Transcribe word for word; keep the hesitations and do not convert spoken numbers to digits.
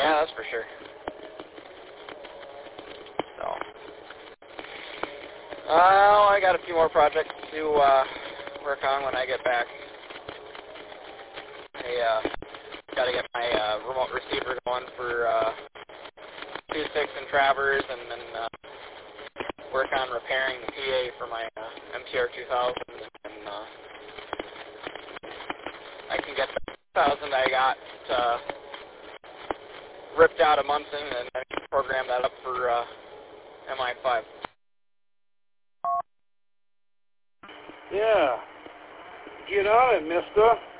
Yeah, that's for sure. So, well, I got a few more projects to uh, work on when I get back. I uh, got to get my uh, remote receiver going for uh, two six and Travers, and then uh, work on repairing the P A for my uh, M T R two thousand, and uh, I can get the two thousand I got uh, ripped out of Munson, and I can program that up for uh, M I five. Yeah. Get on it, mister.